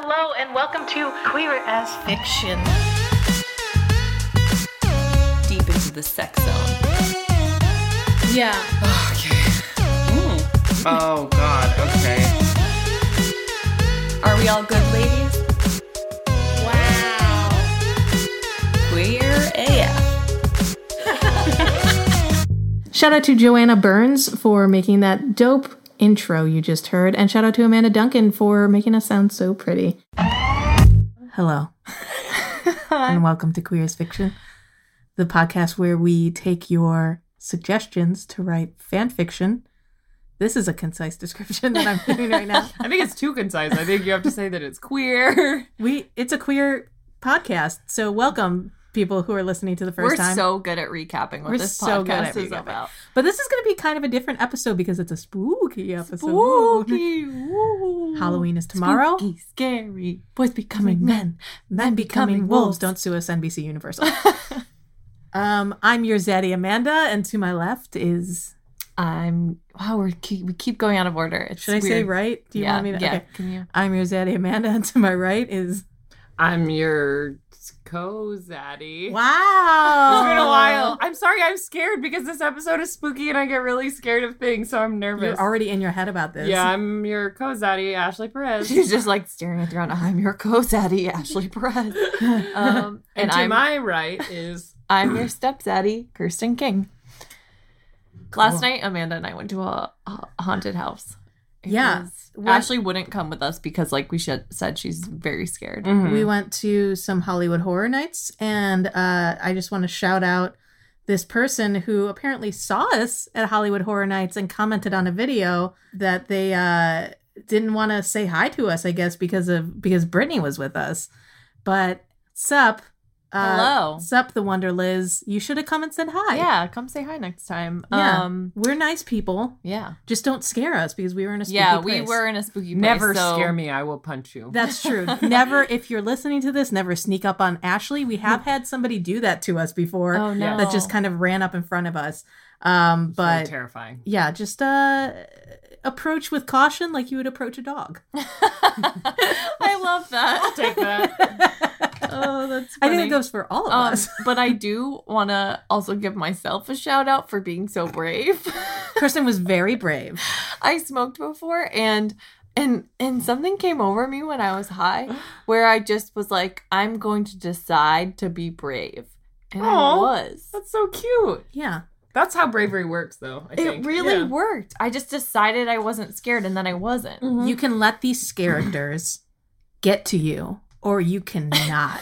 Hello and welcome to Queer as Fiction. Deep into the sex zone. Yeah. Okay. Oh, God. Okay. Are we all good, ladies? Wow. Queer AF. Shout out to Joanna Burns for making that dope intro you just heard, and shout out to Amanda Duncan for making us sound so pretty. Hello. And welcome to Queer as Fiction, the podcast where we take your suggestions to write fan fiction. This is a concise description that I'm doing right now. I think it's too concise. I think you have to say that it's queer. It's a queer podcast, so welcome people who are listening to the first time. We're so good at recapping what this so good podcast at is recapping. about. But this is going to be kind of a different episode because it's a spooky episode. Spooky. Woo. Halloween is tomorrow. Spooky, scary. Boys becoming men, men becoming wolves. Don't sue us, NBC Universal. I'm your Zaddy Amanda, and to my left is... we keep going out of order. It's Should I say right? Do you want me to? Yeah. Okay. Can you? I'm your Zaddy Amanda, and to my right is... I'm your co-zaddy. Wow! It's been a while. I'm sorry, I'm scared because this episode is spooky and I get really scared of things, so I'm nervous. You're already in your head about this. Yeah, I'm your co-zaddy, Ashley Perez. She's just like staring at the ground. I'm your co-zaddy, Ashley Perez. And to my right is... I'm your step-zaddy, Kirsten King. Last night, Amanda and I went to a haunted house. Ashley wouldn't come with us because, like we said, she's very scared. Mm-hmm. We went to some Hollywood Horror Nights, and I just want to shout out this person who apparently saw us at Hollywood Horror Nights and commented on a video that they didn't want to say hi to us, I guess, because Brittany was with us. But sup. Hello. Sup, the Wonder Liz. You should have come and said hi. Yeah, come say hi next time. Yeah. We're nice people. Yeah. Just don't scare us because we were in a spooky place. We were in a spooky place. Never scare me, I will punch you. That's true. Never, if you're listening to this, never sneak up on Ashley. We have had somebody do that to us before. Oh, no. That just kind of ran up in front of us. But so terrifying. Yeah, just approach with caution like you would approach a dog. I love that. I'll take that. Oh, that's funny. I think it goes for all of us. But I do want to also give myself a shout out for being so brave. Kristen was very brave. I smoked before and something came over me when I was high where I just was like, I'm going to decide to be brave. And I was. That's so cute. Yeah. That's how bravery works, though, I think. It really worked. I just decided I wasn't scared, and then I wasn't. You can let these characters get to you, or you cannot.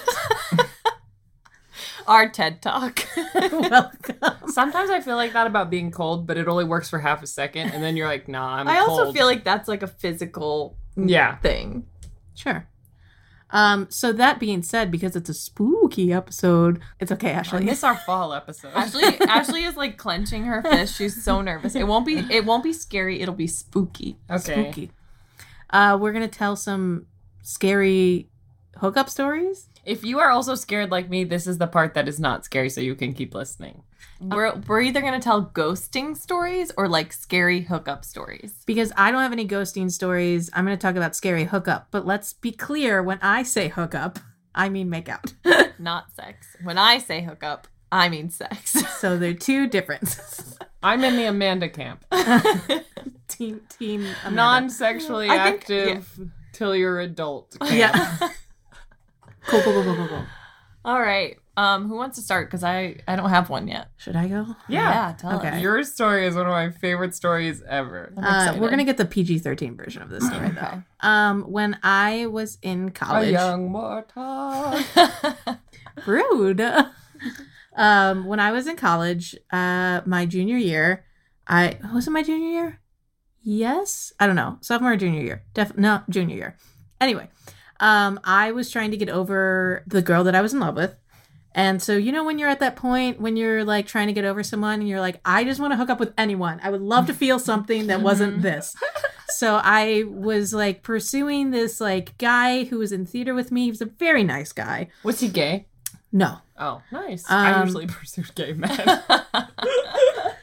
Our TED Talk. Welcome. Sometimes I feel like that about being cold, but it only works for half a second, and then you're like, nah, I'm I cold. also feel like that's like a physical thing. Sure. So that being said, because it's a spooky episode, it's okay, Ashley. I miss our fall episode. Ashley is like clenching her fist. She's so nervous. It won't be scary. It'll be spooky. Okay. Spooky. We're gonna tell some scary hookup stories. If you are also scared like me, this is the part that is not scary, so you can keep listening. We're either gonna tell ghosting stories or like scary hookup stories. Because I don't have any ghosting stories, I'm gonna talk about scary hookup. But let's be clear, when I say hookup, I mean make out. Not sex. When I say hookup, I mean sex. So they're two differences. I'm in the Amanda camp. Team Amanda. Non-sexually I think- active till you're adult camp. Yeah. Cool. All right. Who wants to start? Because I don't have one yet. Should I go? Yeah. Tell Okay. us. Your story is one of my favorite stories ever. I'm excited. We're gonna get the PG-13 version of this story Okay. though. When I was in A college, young mortal. rude. When I was in college, my junior year, was it my junior year? Yes, I don't know. Sophomore or junior year? No, junior year. Anyway, I was trying to get over the girl that I was in love with. And so, you know, when you're at that point, when you're like trying to get over someone and you're like, I just want to hook up with anyone. I would love to feel something that wasn't this. So I was like pursuing this like guy who was in theater with me. He was a very nice guy. Was he gay? No. Oh, nice. I usually pursue gay men.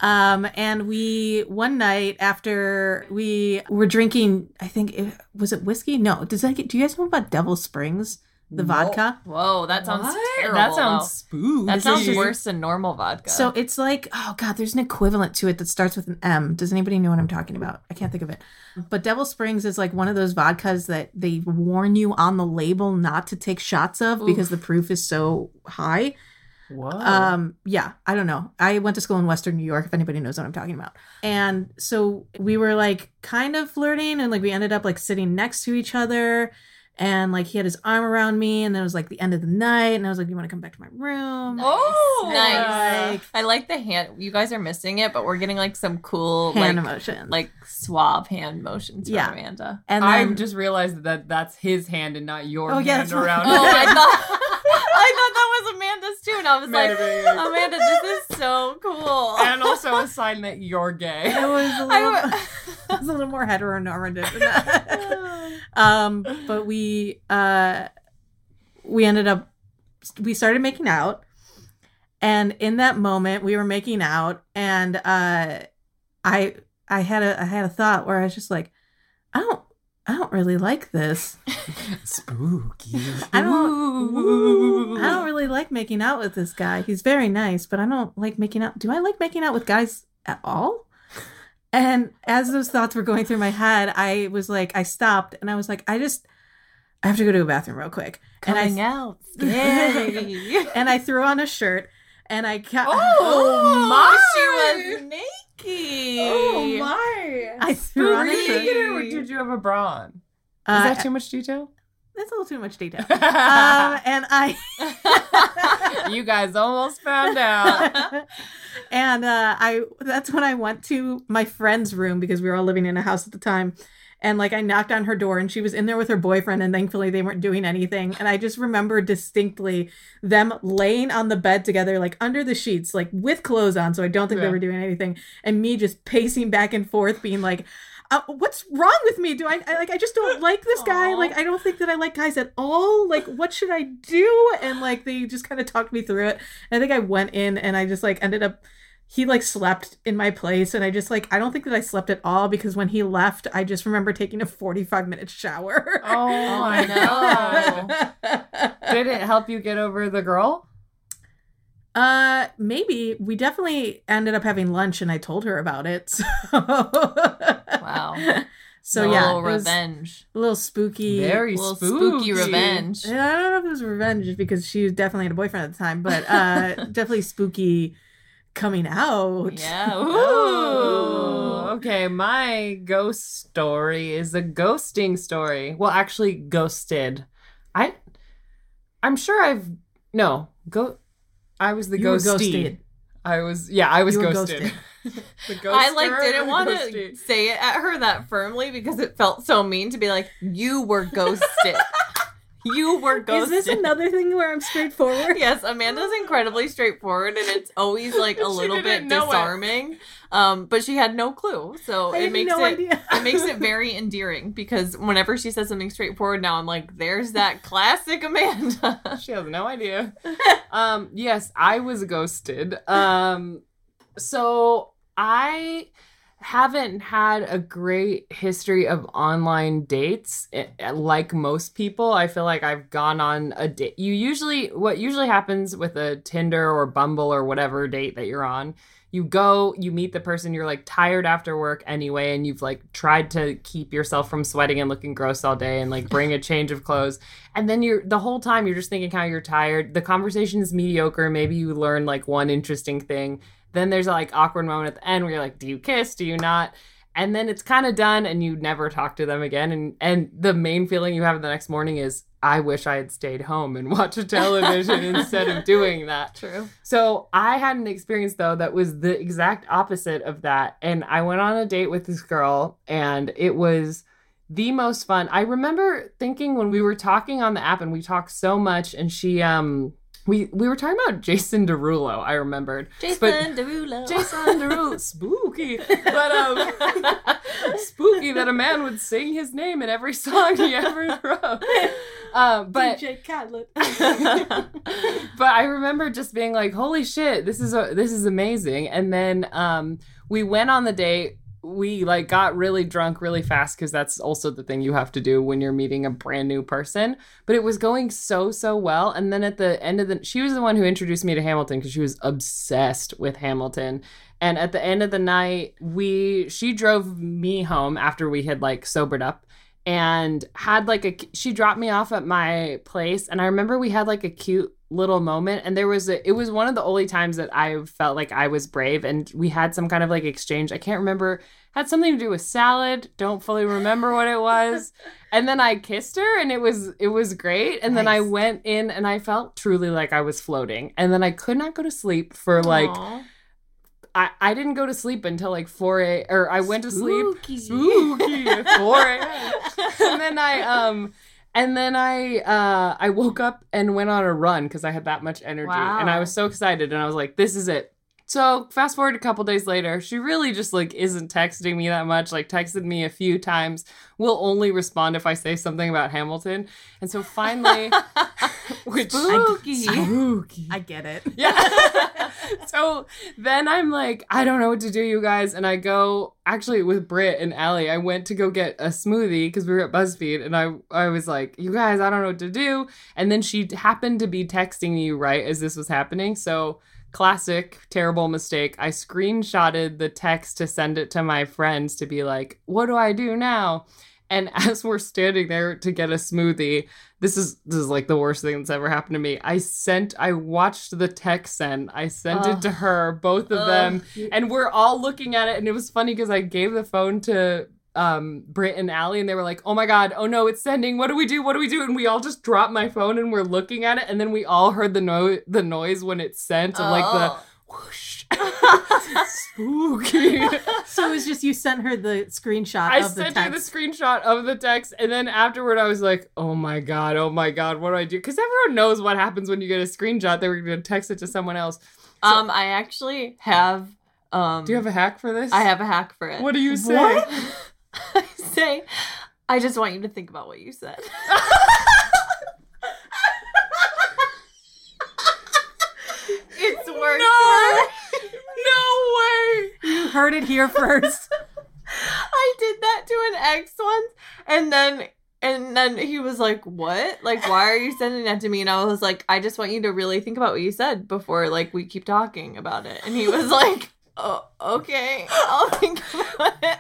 And one night after we were drinking, I think, was it whiskey? No. Do you guys know about Devil Springs? The vodka? Whoa, that sounds terrible. That sounds spooky. That sounds worse than normal vodka. So it's like, oh God, there's an equivalent to it that starts with an M. Does anybody know what I'm talking about? I can't think of it. But Devil Springs is like one of those vodkas that they warn you on the label not to take shots of because the proof is so high. Whoa. Yeah, I don't know. I went to school in Western New York, if anybody knows what I'm talking about. And so we were like kind of flirting, and like we ended up like sitting next to each other. And like he had his arm around me, and then it was like the end of the night, and I was like, "You want to come back to my room?" Oh, nice! I like the hand. You guys are missing it, but we're getting like some cool hand motions, like suave hand motions from Amanda. And then, I just realized that that's his hand and not your hand around. Oh, I thought that was Amanda's too, and I was like, Amanda, this is so cool. And also a sign that you're gay. It was a little more heteronormative than that. But we ended up, we started making out, and in that moment we were making out, and I had a thought where I was just like, I don't really like this. Spooky. I don't really like making out with this guy. He's very nice, but I don't like making out. Do I like making out with guys at all? And as those thoughts were going through my head, I was like, I stopped and I was like, I have to go to a bathroom real quick. Coming out scary. And I threw on a shirt and I got. Oh my! She was naked. Oh my! I threw on a shirt. Or did you have a bra on? Is that too much detail? That's a little too much detail. And you guys almost found out. And that's when I went to my friend's room because we were all living in a house at the time. And like I knocked on her door and she was in there with her boyfriend, and thankfully they weren't doing anything. And I just remember distinctly them laying on the bed together, like under the sheets, like with clothes on. So I don't think they were doing anything. And me just pacing back and forth being like, what's wrong with me? I just don't like this guy. Like, I don't think that I like guys at all. Like, what should I do? And like, they just kind of talked me through it. And I think I went in and I just like ended up, he like slept in my place. And I just like, I don't think that I slept at all because when he left, I just remember taking a 45-minute shower. Oh my God. Did it help you get over the girl? Maybe. We definitely ended up having lunch and I told her about it. So. Wow. So a little revenge. A little spooky. Very spooky revenge. I don't know if it was revenge because she definitely had a boyfriend at the time, but definitely spooky coming out. Yeah. Ooh. Okay, my ghost story is a ghosting story. Well, actually ghosted. I'm sure I was the ghosted. I was ghosted. I didn't want to say it at her that firmly because it felt so mean to be like, you were ghosted. You were ghosted. Is this another thing where I'm straightforward? Yes, Amanda's incredibly straightforward, and it's always like a little bit disarming. But she had no clue, so it makes it very endearing because whenever she says something straightforward, now I'm like, there's that classic Amanda. She has no idea. Yes, I was ghosted. So I haven't had a great history of online dates like most people. I feel like I've gone on a date. What usually happens with a Tinder or Bumble or whatever date that you're on, you go, you meet the person, you're like tired after work anyway, and you've like tried to keep yourself from sweating and looking gross all day and like bring a change of clothes. And then the whole time you're just thinking how you're tired. The conversation is mediocre. Maybe you learn like one interesting thing. Then there's a like awkward moment at the end where you're like, do you kiss? Do you not? And then it's kind of done and you never talk to them again. And the main feeling you have the next morning is, I wish I had stayed home and watched television instead of doing that. True. So I had an experience though that was the exact opposite of that. And I went on a date with this girl and it was the most fun. I remember thinking when we were talking on the app and we talked so much and she, we were talking about Jason Derulo, I remembered. Jason Derulo. Spooky. But spooky that a man would sing his name in every song he ever wrote. But DJ Khaled. but I remember just being like, holy shit, this is amazing. And then we went on the date. We like got really drunk really fast because that's also the thing you have to do when you're meeting a brand new person. But it was going so well. And then at the end of she was the one who introduced me to Hamilton because she was obsessed with Hamilton. And at the end of the night, she drove me home after we had like sobered up and had like she dropped me off at my place. And I remember we had like a cute little moment. And it was one of the only times that I felt like I was brave. And we had some kind of like exchange. I can't remember. Had something to do with salad. Don't fully remember what it was. And then I kissed her and it was great. And then I went in and I felt truly like I was floating. And then I could not go to sleep for like, Aww. I didn't go to sleep until like 4 a.m. Or I went to sleep. Spooky At 4 a.m. And then I woke up and went on a run because I had that much energy. Wow. And I was so excited. And I was like, this is it. So fast forward a couple days later, she really just like isn't texting me that much, like texted me a few times. Will only respond if I say something about Hamilton. And so finally, which Spooky. I get it. yeah. So then I'm like, I don't know what to do, you guys. And I go, actually with Britt and Allie, I went to go get a smoothie because we were at BuzzFeed. And I was like, you guys, I don't know what to do. And then she happened to be texting you right as this was happening. So classic, terrible mistake. I screenshotted the text to send it to my friends to be like, what do I do now? And as we're standing there to get a smoothie, this is like the worst thing that's ever happened to me. I watched the text send. I sent it to her, both of them. And we're all looking at it. And it was funny because I gave the phone to Britt and Allie and they were like, oh my God, oh no, it's sending. What do we do? And we all just dropped my phone and we're looking at it. And then we all heard the noise when it sent of like the whoosh. Spooky. So it was just you sent her the screenshot of the text. I sent her the screenshot of the text, and then afterward I was like, oh my god, what do I do? Because everyone knows what happens when you get a screenshot. They were going to text it to someone else. So, I actually have... do you have a hack for this? I have a hack for it. What do you say? What? I say, I just want you to think about what you said. It's worked. No way. You heard it here first. I did that to an ex once, and then he was like, what? Like, why are you sending that to me? And I was like, I just want you to really think about what you said before, like, we keep talking about it. And he was like, oh, okay, I'll think about it.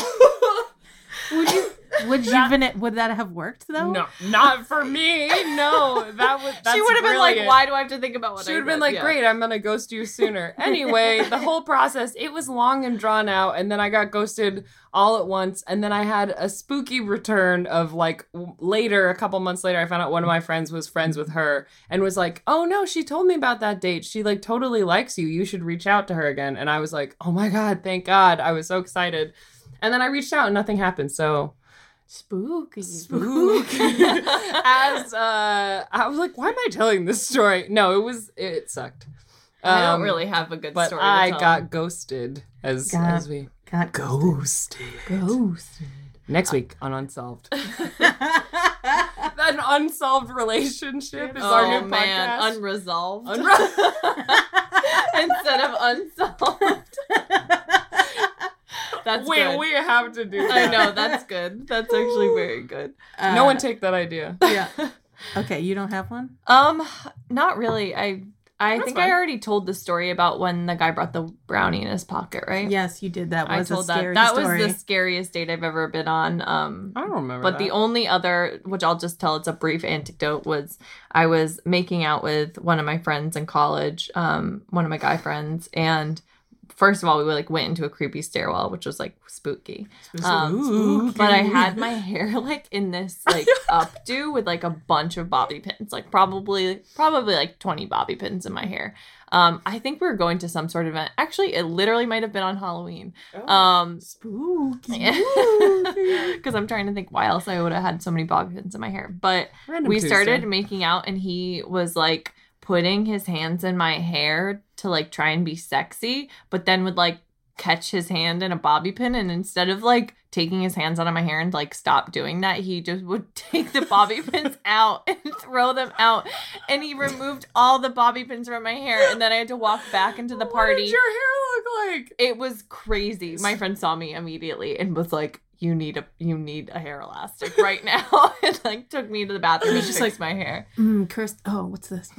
Would that have worked though? No, not for me. No, that's she would have been like, brilliant. why do I have to think about what She I would have been like, yeah. great, I'm going to ghost you sooner. Anyway, the whole process, it was long and drawn out. And then I got ghosted all at once. And then I had a spooky return of like later, a couple months later, I found out one of my friends was friends with her and was like, oh no, she told me about that date. She like totally likes you. You should reach out to her again. And I was like, oh my God, thank God. I was so excited. And then I reached out and nothing happened. So... Spooky. As I was like, why am I telling this story? No, it sucked. I don't really have a good but story. I to tell. got ghosted as we got ghosted. Next week on Unsolved. An unsolved relationship is our new podcast. Unresolved. Instead of unsolved. That's good. We have to do that. I know, that's good. That's actually very good. No one take that idea. Yeah. Okay, you don't have one? Not really. I think fine. I already told the story about when the guy brought the brownie in his pocket, right? Yes, you did. That was I told a scary that. story. That was the scariest date I've ever been on. I don't remember But that. the only other, which I'll just tell, it's a brief anecdote, was I was making out with one of my friends in college, one of my guy friends, and first of all, we like went into a creepy stairwell, which was like spooky. Spooky. But I had my hair like in this like updo with like a bunch of bobby pins, like probably like 20 bobby pins in my hair. I think we were going to some sort of event. Actually, it literally might have been on Halloween. Spooky. Because I'm trying to think why else I would have had so many bobby pins in my hair. But Random we started Tuesday. making out, and he was like putting his hands in my hair to like try and be sexy, but then would like catch his hand in a bobby pin, and instead of like taking his hands out of my hair and like stop doing that, he just would take the bobby pins out and throw them out, and he removed all the bobby pins from my hair, and then I had to walk back into the party. What did your hair look like? It was crazy. My friend saw me immediately and was like, you need a hair elastic right now, and like took me to the bathroom and just fixed my hair. Kirsten, oh, what's this?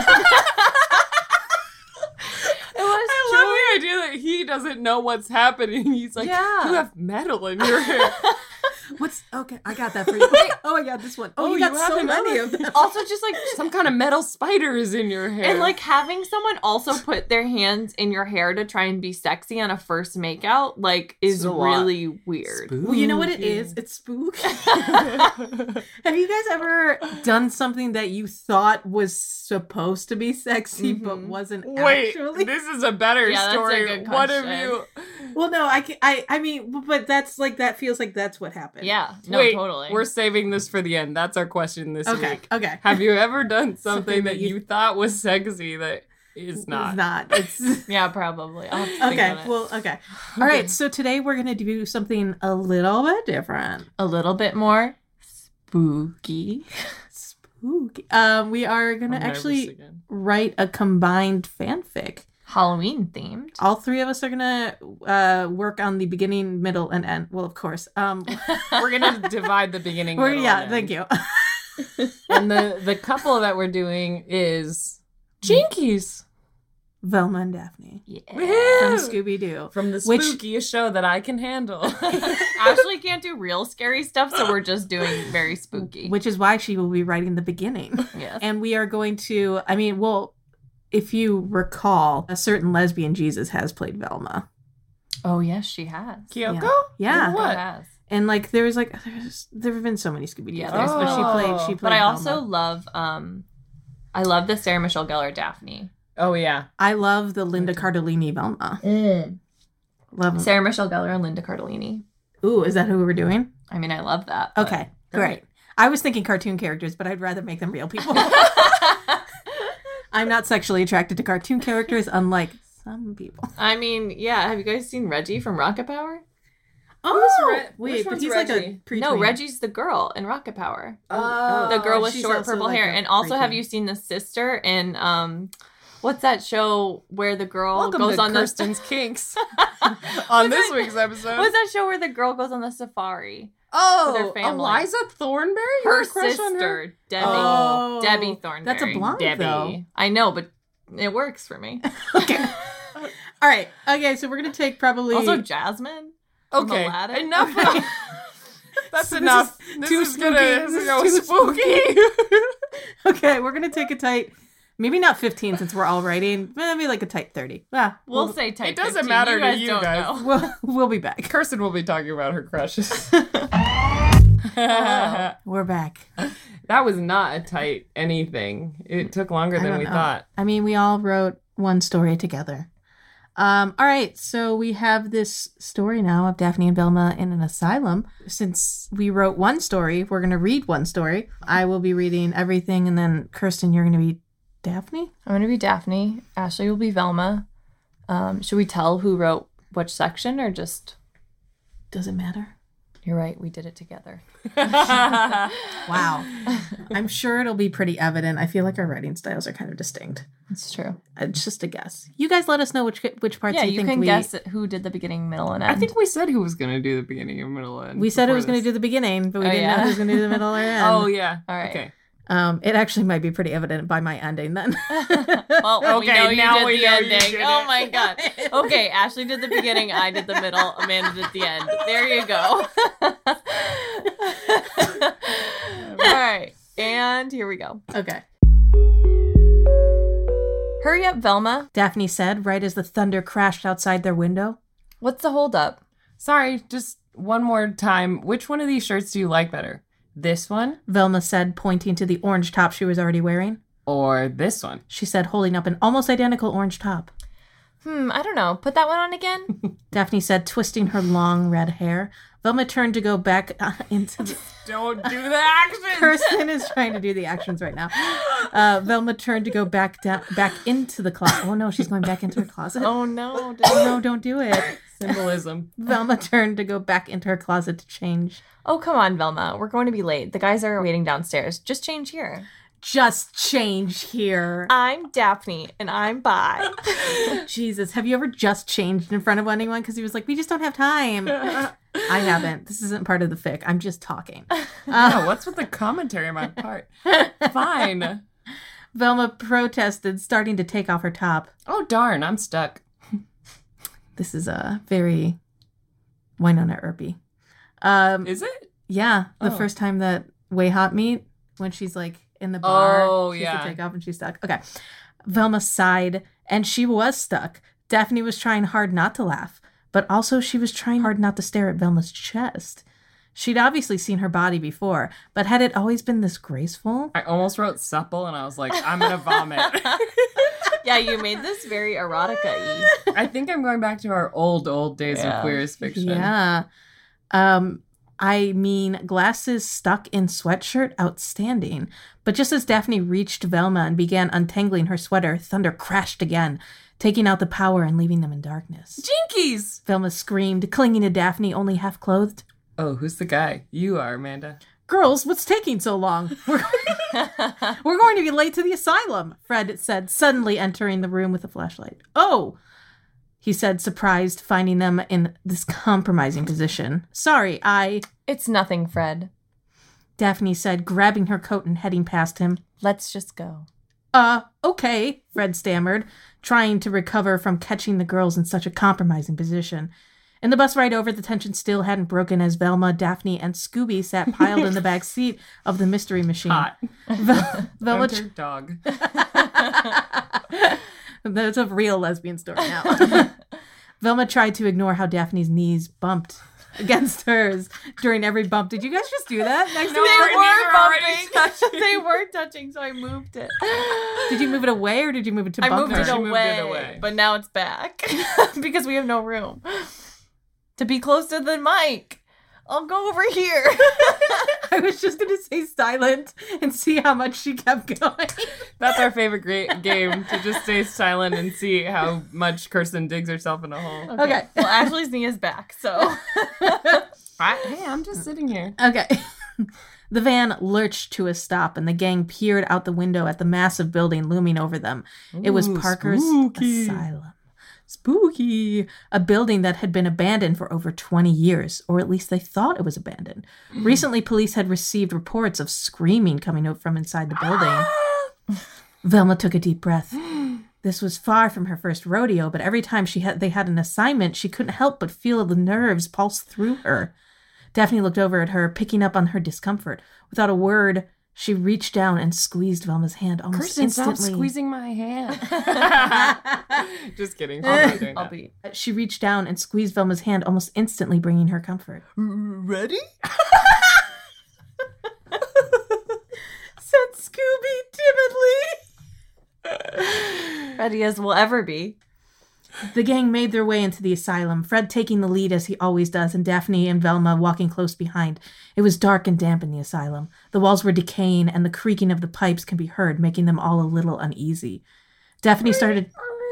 I love the idea that he doesn't know what's happening. He's like, Yeah. you have metal in your hair. Okay, I got that for you. Wait, oh, I got this one. Oh, you got have so many another? of them. Also, just like Some kind of metal spider is in your hair. and like having someone also put their hands in your hair to try and be sexy on a first makeout, like, is It's a lot. really weird. Well, you know what it is? It's spooky. Have you guys ever done something that you thought was supposed to be sexy but wasn't Wait, actually? this is a better Yeah, that's a story. good What have question. you? Well, no, I mean, but that's like that feels like that's what happened. Yeah, no, Wait, totally. we're saving this for the end. That's our question this Okay. week. Okay. Have you ever done something Something that that you- you thought was sexy that is not? It's not. It's Yeah, probably. I'll have to think okay. on it. Well, okay. All right. So today we're gonna do something a little bit different. A little bit more spooky. Spooky. We are gonna I'm nervous actually again. write a combined fanfic. Halloween themed. All three of us are gonna work on the beginning, middle, and end. Well, of course. We're gonna divide the beginning. middle, Yeah. and Thank end. you. And the couple that we're doing is Jinkies Velma and Daphne Yeah. from Woohoo! Scooby Doo. from the Which- spookiest show that I can handle. Ashley can't do real scary stuff, so we're just doing very spooky. Which is why she will be writing the beginning. Yes. And we are going to, I mean, well, if you recall, a certain lesbian Jesus has played Velma. Oh, yes, she has. Kyoko? Yeah. In what? She has. And like there have been so many Scooby Doo Yeah, things, but there's- she played But I also Velma. love I love the Sarah Michelle Gellar Daphne. Oh yeah. I love the Linda Cardellini Velma. Love them. Sarah Michelle Gellar and Linda Cardellini. Ooh, is that who we're doing? I mean, I love that. but- Okay, great. I was thinking cartoon characters, but I'd rather make them real people. I'm not sexually attracted to cartoon characters, unlike some people. I mean, yeah. Have you guys seen Reggie from Rocket Power? Oh, which wait, but one's he's like a Reggie? pre-tween. No, Reggie's the girl in Rocket Power. Oh, The girl with she's short also purple like hair. a And also, have preteen. you seen the sister in what's that show where the girl Welcome goes to on Kirsten's Kinks on this week's episode. What's that show where the girl goes on the safari? Oh, with her family. Eliza Thornberry? You Her had a crush on her? sister, Debbie. Oh, Debbie Thornberry. That's a blonde, Debbie. though. I know, but it works for me. Okay. All right. Okay, so we're gonna take probably Also, Jasmine. From Okay, Aladdin? enough. Okay. That's So this enough. is This too is gonna spooky. this This is is gonna too spooky. Okay, we're gonna take a tight, maybe not 15 since we're all writing, maybe like a tight 30. Yeah, We'll say type It doesn't 15. matter to guys you don't guys. know. we'll be back. Kirsten will be talking about her crushes. We're back. That was not a tight anything. It took longer I than don't we know. thought. I mean, we all wrote one story together. All right, so we have this story now of Daphne and Velma in an asylum. Since we wrote one story, we're going to read one story. I will be reading everything, and then Kirsten, you're going to be Daphne? I'm going to be Daphne. Ashley will be Velma. Should we tell who wrote which section or just... Does it matter? You're right. We did it together. Wow. I'm sure it'll be pretty evident. I feel like our writing styles are kind of distinct. It's true. It's just a guess. You guys let us know which parts Yeah, you you think can we... guess who did the beginning, middle, and end. I think we said who was going to do the beginning and middle and We said it before was going to this. do the beginning, but we Oh, didn't know yeah. who was going to do the middle or end. Oh, yeah. All right. Okay. It actually might be pretty evident by my ending then. Well, we Okay, know you now did we the know you ending. did Oh it. my god. Okay, Ashley did the beginning, I did the middle, Amanda did the end. There you go. All right, and here we go. Okay. Hurry up, Velma. Daphne said, right as the thunder crashed outside their window. What's the holdup? Sorry, just one more time. Which one of these shirts do you like better? This one Velma said, pointing to the orange top she was already wearing. or this one? She said, holding up an almost identical orange top. I don't know. Put that one on again? Daphne said, twisting her long red hair. Velma turned to go back into the... Don't do the action. Kirsten is trying to do the actions right now. Velma turned to go back into the closet. Oh no, she's going back into her closet. Oh no. Oh no, don't do it. Symbolism. Velma turned to go back into her closet to change. Oh, come on, Velma. We're going to be late. The guys are waiting downstairs. Just change here. Just change here. I'm Daphne, and I'm bi. Jesus, have you ever just changed in front of anyone? Because he was like, we just don't have time. I haven't. This isn't part of the fic. I'm just talking. No, what's with the commentary on my part? Fine. Velma protested, starting to take off her top. Oh, darn, I'm stuck. This is a very Winona Earpy. Is it? Yeah, the first time that Way Hot meet, when she's like in the bar. She has to take off and she's stuck. Okay. Velma sighed, and she was stuck. Daphne was trying hard not to laugh, but also she was trying hard not to stare at Velma's chest. She'd obviously seen her body before, but had it always been this graceful? I almost wrote supple, and I was like, I'm gonna vomit. Yeah, you made this very erotica-y. I think I'm going back to our old days of queer as fiction. Yeah. I mean, glasses stuck in sweatshirt, outstanding. But just as Daphne reached Velma and began untangling her sweater, thunder crashed again, taking out the power and leaving them in darkness. Jinkies! Velma screamed, clinging to Daphne, only half clothed. Oh, who's the guy? You are, Amanda. Girls, what's taking so long? We're going to be late to the asylum, Fred said, suddenly entering the room with a flashlight. Oh, he said, surprised, finding them in this compromising position. Sorry, It's nothing, Fred. Daphne said, grabbing her coat and heading past him. Let's just go. Okay, Fred stammered, trying to recover from catching the girls in such a compromising position. In the bus ride over, the tension still hadn't broken as Velma, Daphne, and Scooby sat piled in the back seat of the mystery machine. Hot. Velma dog. That's a real lesbian story now. Velma tried to ignore how Daphne's knees bumped against hers during every bump. Did you guys just do that? Next They were touching, so I moved it. Did you move it away or did you move it to bump I moved her? it away, but now it's back because we have no room to be close to the mic. I'll go over here. I was just going to say silent and see how much she kept going. That's our favorite game, to just stay silent and see how much Kirsten digs herself in a hole. Okay. Well, Ashley's knee is back, so. Hey, I'm just sitting here. Okay. The van lurched to a stop, and the gang peered out the window at the massive building looming over them. It was Parker's asylum. Spooky. A building that had been abandoned for over 20 years, or at least they thought it was abandoned. Recently, police had received reports of screaming coming out from inside the building. Velma took a deep breath. This was far from her first rodeo, but every time they had an assignment, she couldn't help but feel the nerves pulse through her. Daphne looked over at her, picking up on her discomfort. Without a word, she reached down and squeezed Velma's hand almost Kirsten, instantly. stop squeezing my hand. Just kidding. I'll be. She reached down and squeezed Velma's hand almost instantly, bringing her comfort. Ready? Said Scooby timidly. Ready as we'll ever be. The gang made their way into the asylum, Fred taking the lead as he always does, and Daphne and Velma walking close behind. It was dark and damp in the asylum. The walls were decaying, and the creaking of the pipes can be heard, making them all a little uneasy. Daphne started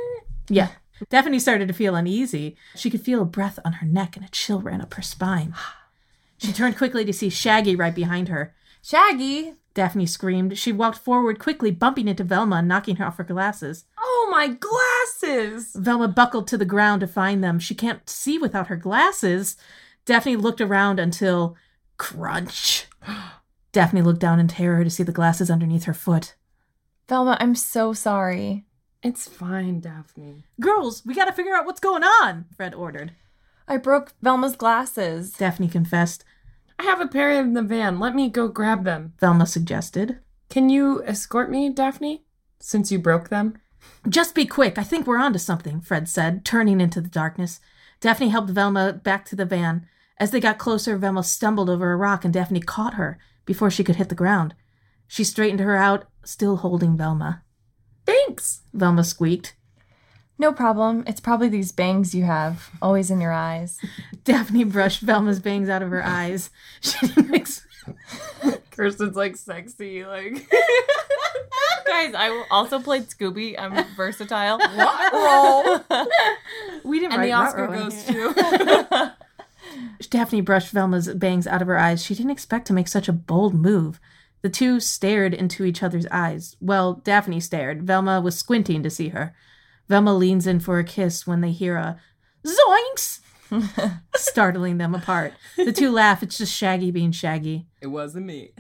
to feel uneasy. She could feel a breath on her neck, and a chill ran up her spine. She turned quickly to see Shaggy right behind her. Shaggy! Daphne screamed. She walked forward quickly, bumping into Velma and knocking her off her glasses. Oh, my glasses! Velma buckled to the ground to find them. She can't see without her glasses. Daphne looked around until... crunch. Daphne looked down in terror to see the glasses underneath her foot. Velma, I'm so sorry. It's fine, Daphne. Girls, we gotta figure out what's going on, Fred ordered. I broke Velma's glasses. Daphne confessed. I have a pair in the van. Let me go grab them. Velma suggested. Can you escort me, Daphne? Since you broke them? Just be quick. I think we're onto something, Fred said, turning into the darkness. Daphne helped Velma back to the van. As they got closer, Velma stumbled over a rock and Daphne caught her before she could hit the ground. She straightened her out, still holding Velma. Thanks, Velma squeaked. No problem. It's probably these bangs you have, always in your eyes. Daphne brushed Velma's bangs out of her eyes. She didn't Kirsten's like sexy, like... Guys, I also played Scooby. I'm versatile. What role? We didn't And write the Oscar ruh-roh in goes here. to... Daphne brushed Velma's bangs out of her eyes. She didn't expect to make such a bold move. The two stared into each other's eyes. Well, Daphne stared. Velma was squinting to see her. Velma leans in for a kiss when they hear a zoinks, startling them apart. The two laugh. It's just Shaggy being Shaggy. It wasn't me.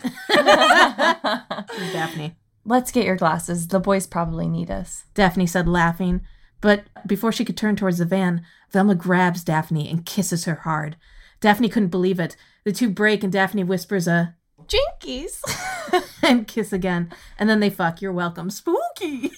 Daphne. Let's get your glasses. The boys probably need us. Daphne said, laughing. But before she could turn towards the van, Velma grabs Daphne and kisses her hard. Daphne couldn't believe it. The two break and Daphne whispers a Jinkies. and kiss again. And then they fuck. You're welcome. Spooky.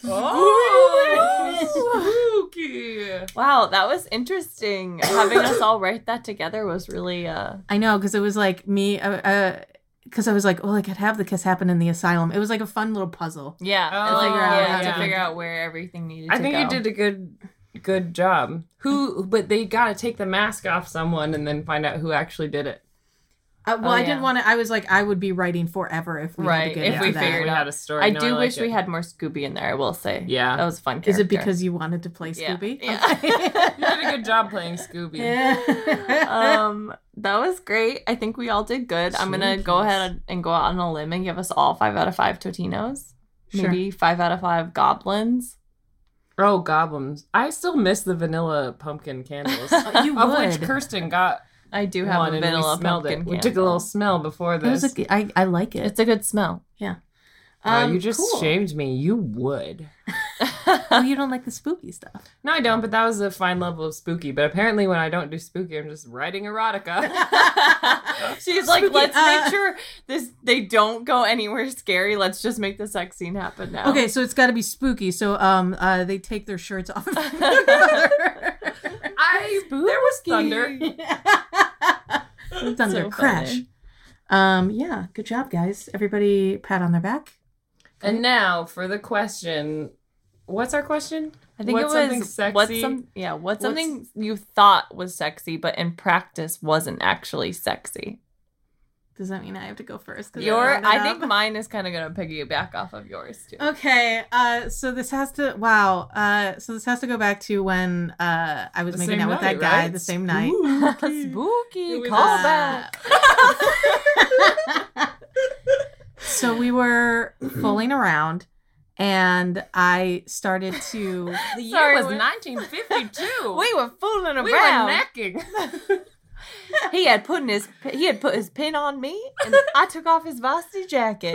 Oh, spooky. Wow, that was interesting. Having us all write that together was really I know, because it was like me, because I was like, well, I could have the kiss happen in the asylum. It was like a fun little puzzle. yeah. Oh, to figure out yeah, how to yeah. figure out where everything needed I to think go. you did a good job. But they gotta take the mask off someone and then find out who actually did it. Well, I didn't want to. I was like, I would be writing forever if we had to get if into we that. figured we out. had a story. I No, do like wish it. we had more Scooby in there, I will say. Yeah. That was a fun character. Is it because you wanted to play Yeah. Scooby? Yeah. You did a good job playing Scooby. Yeah. That was great. I think we all did good. I'm gonna go ahead and go out on a limb and give us all 5 out of 5 Totinos. Sure. Maybe 5 out of 5 goblins. Oh, goblins. I still miss the vanilla pumpkin candles. You of would. which Kirsten got I do have one a and vanilla we smelled pumpkin it. We took a little smell before It was this. I like it. It's a good smell. Yeah. You just cool. shamed me. You would. Well, you don't like the spooky stuff. No, I don't, but that was a fine level of spooky. But apparently when I don't do spooky, I'm just writing erotica. She's like, Spooky, let's make sure they don't go anywhere scary. Let's just make the sex scene happen now. Okay, so it's got to be spooky. So they take their shirts off. There was thunder. Thunder So crash. funny. Yeah, good job, guys. Everybody pat on their back. And now for the question. What's our question? I think What's it was something sexy? what's something you thought was sexy but in practice wasn't actually sexy. Does that mean I have to go first? 'Cause I think mine is kind of gonna piggyback off of yours too. Okay, so this has to so this has to go back to when I was The making same out with night, that guy right? the same night. Spooky was callback. So we were fooling around, and I started to. The year Sorry, was what? 1952. We were fooling around. We were necking. He had put his pin on me, and I took off his varsity jacket.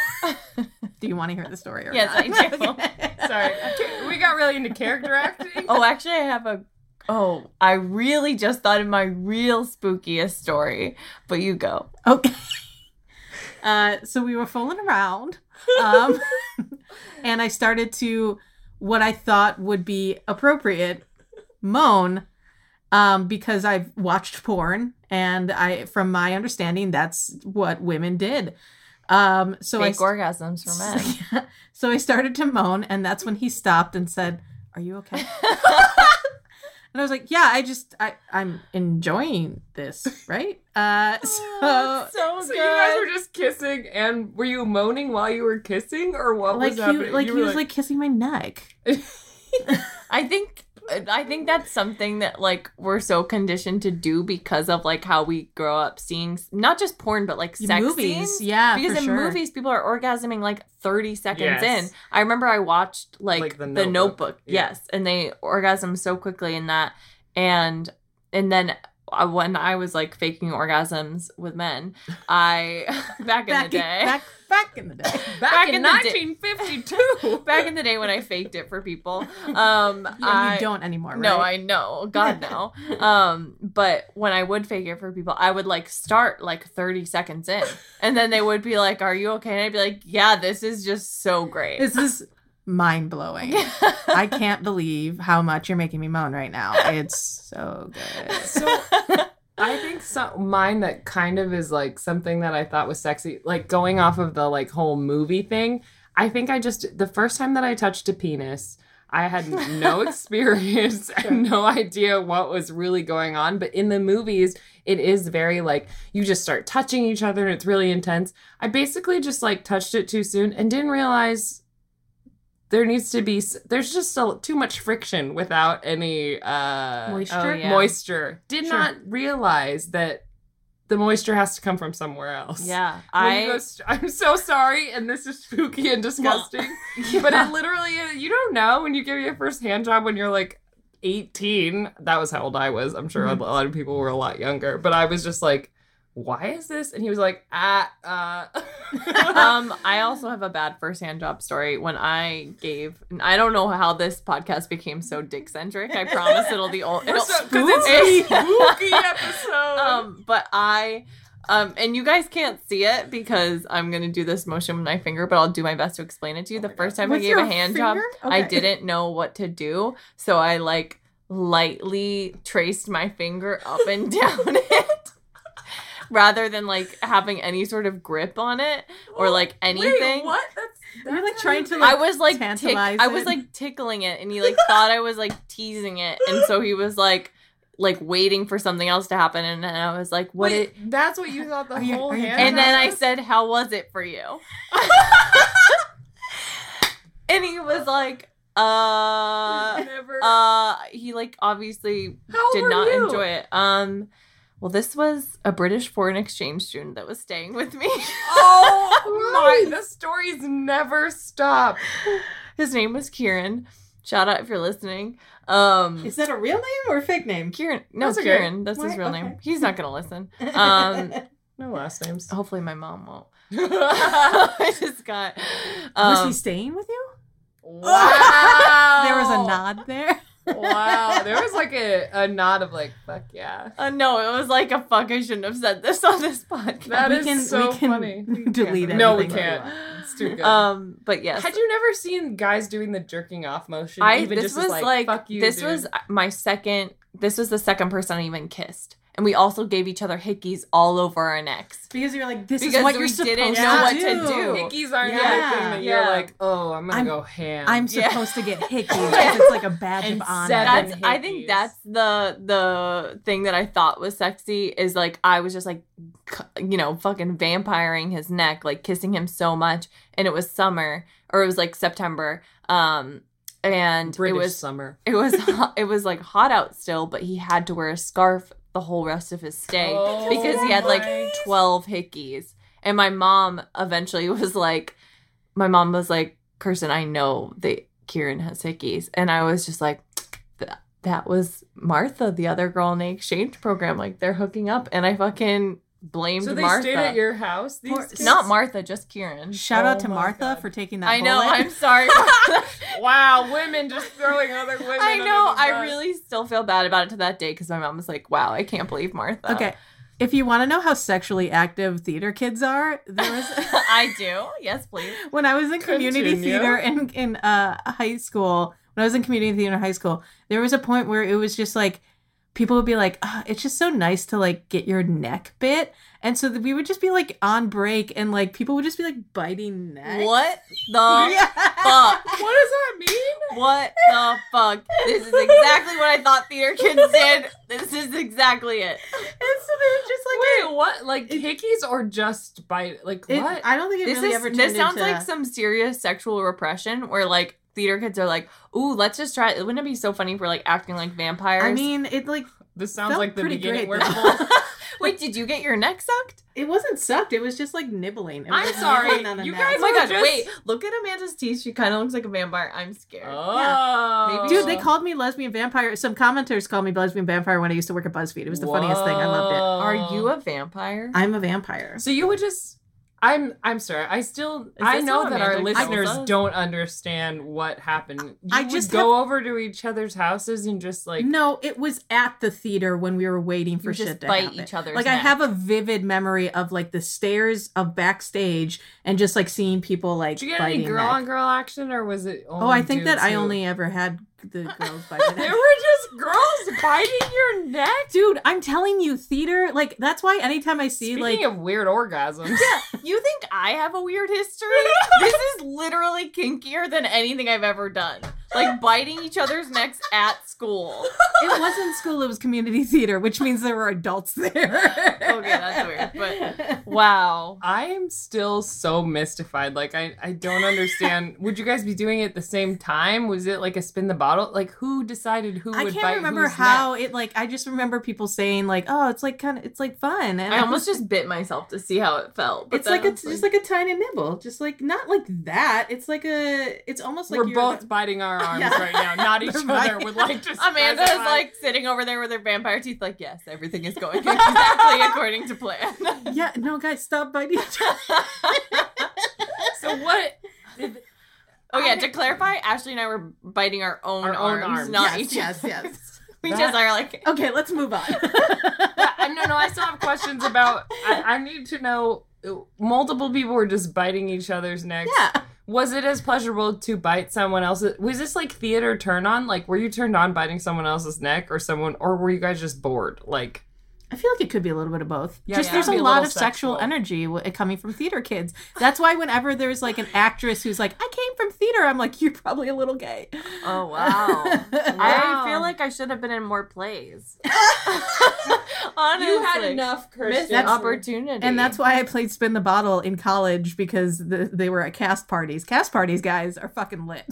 Do you want to hear the story? Or Yes, not? I do. Sorry, we got really into character acting. Oh, actually, I have I really just thought of my real spookiest story, but you go. Okay. So we were fooling around, and I started to what I thought would be appropriate moan, because I've watched porn, and from my understanding, that's what women did. So Fake orgasms for men. So I started to moan, and that's when he stopped and said, "Are you okay?" And I was like, "Yeah, I'm enjoying this, right?" So So So you guys were just kissing, and were you moaning while you were kissing, or what like was happening? he was like kissing my neck. I think that's something that like we're so conditioned to do because of like how we grow up seeing not just porn but like sex Movies, scenes. yeah, Because for in sure. movies people are orgasming like 30 seconds Yes. in. I remember I watched like The the Notebook. Notebook. Yeah. Yes, and they orgasm so quickly in that, and then when I was like faking orgasms with men, I back in the day. Back in the day. back in in the day. 1952. Back in the day when I faked it for people. You don't anymore, right? No, I know. God, no. But when I would fake it for people, I would like start like 30 seconds in. And then they would be like, "Are you okay?" And I'd be like, "Yeah, this is just so great." This is mind-blowing. I can't believe how much you're making me moan right now. It's so good. So I think mine that kind of is like something that I thought was sexy, like going off of the like whole movie thing. I think the first time that I touched a penis, I had no experience and no idea what was really going on. But in the movies, it is very like you just start touching each other and it's really intense. I basically just like touched it too soon and didn't realize there's just too much friction without any moisture. Did not realize that the moisture has to come from somewhere else. Yeah. I'm so sorry, and this is spooky and disgusting, but it literally is. You don't know when you give your first hand job when you're like 18. That was how old I was. I'm sure a lot of people were a lot younger, but I was just like, why is this? And he was like, I also have a bad first-hand job story. When I don't know how this podcast became so dick-centric. I promise it'll be old. Because it's a spooky episode. But and you guys can't see it because I'm going to do this motion with my finger, but I'll do my best to explain it to you. The first time I gave a hand job, I didn't know what to do. So I like lightly traced my finger up and down it. Rather than like having any sort of grip on it or like anything. Wait, what? You're like trying to like I was like tantalize I was like tickling it, and he like thought I was like teasing it, and so he was like waiting for something else to happen, and then I was like, "What?" That's what you thought the whole hand. And then I said, "How was it for you?" And he was like, he like obviously did not enjoy it. Well, this was a British foreign exchange student that was staying with me. Oh my, the stories never stop. His name was Kieran. Shout out if you're listening. Is that a real name or a fake name? Kieran. No, that's Kieran. That's his real name. He's not going to listen. No last names. Hopefully my mom won't. I just got... was he staying with you? Wow. There was a nod there. Wow, there was like a nod of like, fuck yeah. No, it was like a fuck, I shouldn't have said this on this podcast. That is so funny. Delete it. No, we can't. It's too good. But yes. Had you never seen guys doing the jerking off motion? This was like fuck you, this dude. Was my second, this was the second person I even kissed. And we also gave each other hickeys all over our necks. Because you're like, this is what you're supposed to do. Because we didn't know what to do. Hickeys aren't the thing that you're like, oh, I'm going to go ham. I'm supposed to get hickeys because it's like a badge of honor. I think that's the thing that I thought was sexy is like, I was just like, you know, fucking vampiring his neck, like kissing him so much. And it was summer, or it was like September. And British summer. It was like hot out still, but he had to wear a scarf the whole rest of his stay because he had like 12 hickeys. And my mom eventually was like, Kirsten, I know that Kieran has hickeys. And I was just like, that was Martha, the other girl in the exchange program. Like, they're hooking up. And I fucking blamed Martha. So they stayed at your house? Not Martha, just Kieran. Shout out to Martha for taking that bullet. I know, I'm sorry. Wow, women just throwing other women. I know, I really still feel bad about it to that day because my mom was like, wow, I can't believe Martha. Okay. If you want to know how sexually active theater kids are, there was... I do. Yes, please. When I was in community theater in high school, there was a point where it was just like, people would be like, oh, it's just so nice to like get your neck bit. And so we would just be like on break and like people would just be like biting necks. What the fuck? What does that mean? What the fuck? This is exactly what I thought theater kids did. This is exactly it. And so they were just like, wait, what? Like hickeys or just bite? Like what? I don't think it really ever turned This sounds like some serious sexual repression where like theater kids are like, ooh, let's just try it. Wouldn't it be so funny if we're like acting like vampires? I mean, it like this sounds like the beginning where Wait, did you get your neck sucked? It wasn't sucked. It was just like nibbling. I'm sorry. You guys, oh my god! Wait, look at Amanda's teeth. She kind of looks like a vampire. I'm scared. Oh, yeah. Maybe dude, they called me lesbian vampire. Some commenters called me lesbian vampire when I used to work at BuzzFeed. It was the funniest thing. I loved it. Are you a vampire? I'm a vampire. So you would just. I'm sorry. I know that our listeners don't understand what happened. You would go over to each other's houses and just like. No, it was at the theater when we were waiting for shit to happen. Bite each other's like neck. I have a vivid memory of like the stairs of backstage and just like seeing people like. Did you get any girl on girl action or was it? Only I think that I only ever had the girls biting. There were just girls biting your neck, dude. I'm telling you, theater like that's why anytime I see Speaking of weird orgasms, yeah, you think I have a weird history? This is literally kinkier than anything I've ever done. Like biting each other's necks at school. It wasn't school, it was community theater, which means there were adults there. Okay, that's weird. But wow. I am still so mystified. Like, I don't understand. Would you guys be doing it at the same time? Was it like a spin the bottle? Like, who decided who would bite whose I can't remember how it, like, I just remember people saying, like, oh, it's like it's like fun. And I almost just bit myself to see how it felt. It's like just like a tiny nibble. Just like, not like that. It's like it's almost like we're both biting our arms right now. Not each other would like to Amanda is like sitting over there with her vampire teeth like, yes, everything is going exactly according to plan. Yeah, no, guys, stop biting each other. So what... Oh, yeah, to clarify, Ashley and I were biting our own arms, not each other. Yes. We just are like... Okay, let's move on. No, I still have questions about... I need to know... Multiple people were just biting each other's necks. Yeah. Was it as pleasurable to bite someone else's? Was this like theater turn on? Like, were you turned on biting someone else's neck or were you guys just bored? Like, I feel like it could be a little bit of both. Yeah, there's a lot of sexual energy coming from theater kids. That's why whenever there's like an actress who's like, I came from theater, I'm like, you're probably a little gay. Oh, wow. I feel like I should have been in more plays. Honestly. You had enough Kirsten opportunity. And that's why I played Spin the Bottle in college, because they were at cast parties. Cast parties, guys, are fucking lit.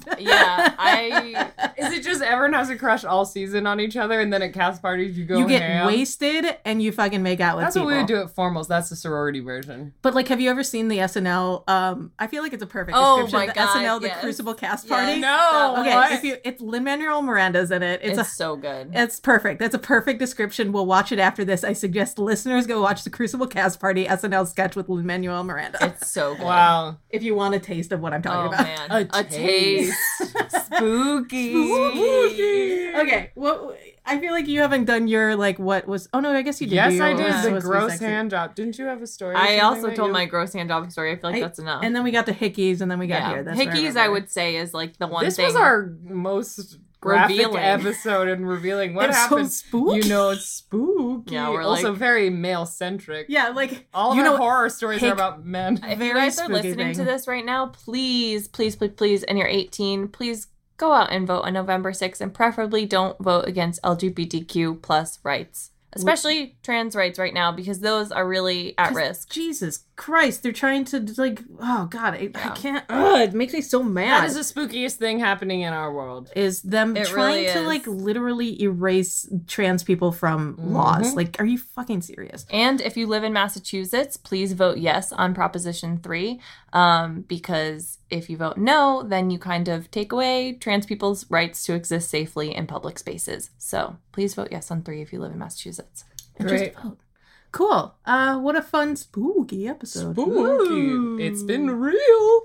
Yeah, Is it just everyone has a crush all season on each other, and then at cast parties you go You get ham? wasted and you fucking make out with That's people. what we would do at formals. That's the sorority version. But like, have you ever seen the SNL? I feel like it's a perfect Oh description my of the God, SNL, the yes. Crucible cast Yes. party. No. Okay, What? it's Lin-Manuel Miranda's in it. it's so good. It's perfect. That's a perfect description. We'll watch it after this. I suggest listeners go watch the Crucible Cast Party SNL sketch with Lin-Manuel Miranda. It's so good. Wow. If you want a taste of what I'm talking Oh, about. man. A taste. Spooky. Spooky. Okay, well, I feel like you haven't done your, like, what was... Oh, no, I guess you did. Yes, do I your- did. what The was gross sexy. hand job. Didn't you have a story? or I something also that told you- my gross hand job story. I feel like that's enough. And then we got the hickeys, and then we got here. That's what Hickeys, remember. I would say, is like the one This thing. was our most graphic Revealing. episode and revealing what It's happened. so spooky. You know, it's spooky. Yeah, we're also like- very male centric. Yeah, like... All of you our know, horror stories hic- are about men. If Very you guys are spooky listening thing. to this right now, please, please, please, please, and you're 18, please go out and vote on November 6th, and preferably don't vote against LGBTQ plus rights, especially trans rights right now, because those are really at risk. Jesus Christ, they're trying to, like... Oh, God, I can't... it makes me so mad. That is the spookiest thing happening in our world. Is them It trying really to is. like literally erase trans people from laws. Like, are you fucking serious? And if you live in Massachusetts, please vote yes on Proposition 3, because if you vote no, then you kind of take away trans people's rights to exist safely in public spaces. So please vote yes on 3 if you live in Massachusetts. And Great. just vote. Cool. What a fun spooky episode. Spooky. Ooh. It's been real.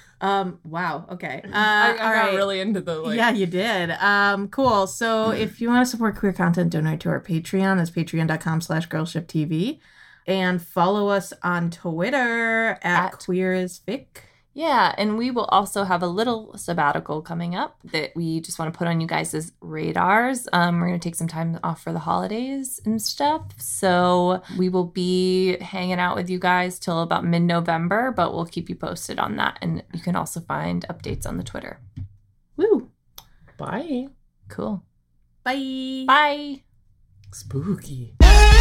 Wow. Okay. I all got right. really into the like. Yeah, you did. Cool. So if you want to support queer content, donate to our Patreon. It's patreon.com/girlshiftv. And follow us on Twitter at queerisfic. Yeah, and we will also have a little sabbatical coming up that we just want to put on you guys' radars. We're going to take some time off for the holidays and stuff. So we will be hanging out with you guys till about mid-November, but we'll keep you posted on that. And you can also find updates on the Twitter. Woo. Bye. Cool. Bye. Bye. Spooky.